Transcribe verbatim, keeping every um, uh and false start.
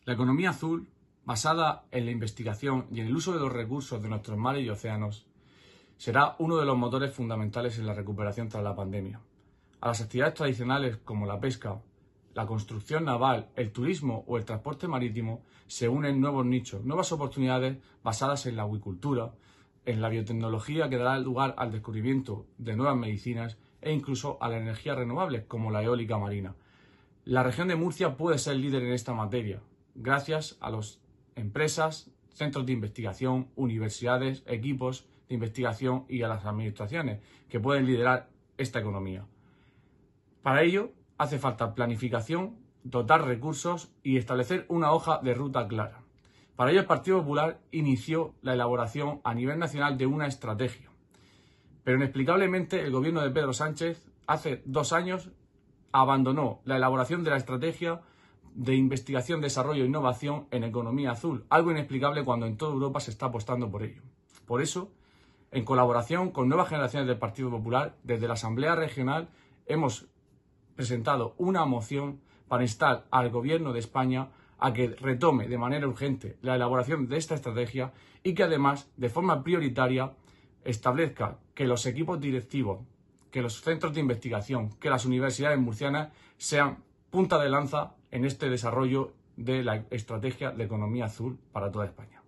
La economía azul, basada en la investigación y en el uso de los recursos de nuestros mares y océanos, será uno de los motores fundamentales en la recuperación tras la pandemia. A las actividades tradicionales como la pesca, la construcción naval, el turismo o el transporte marítimo se unen nuevos nichos, nuevas oportunidades basadas en la acuicultura, en la biotecnología que dará lugar al descubrimiento de nuevas medicinas e incluso a las energías renovables como la eólica marina. La región de Murcia puede ser líder en esta materia, gracias a las empresas, centros de investigación, universidades, equipos de investigación y a las administraciones que pueden liderar esta economía. Para ello, hace falta planificación, dotar recursos y establecer una hoja de ruta clara. Para ello, el Partido Popular inició la elaboración a nivel nacional de una estrategia. Pero inexplicablemente el gobierno de Pedro Sánchez hace dos años abandonó la elaboración de la estrategia de investigación, desarrollo e innovación en economía azul, algo inexplicable cuando en toda Europa se está apostando por ello. Por eso, en colaboración con nuevas generaciones del Partido Popular, desde la Asamblea Regional hemos presentado una moción para instar al Gobierno de España a que retome de manera urgente la elaboración de esta estrategia y que además, de forma prioritaria, establezca que los equipos directivos, que los centros de investigación, que las universidades murcianas sean punta de lanza en este desarrollo de la estrategia de economía azul para toda España.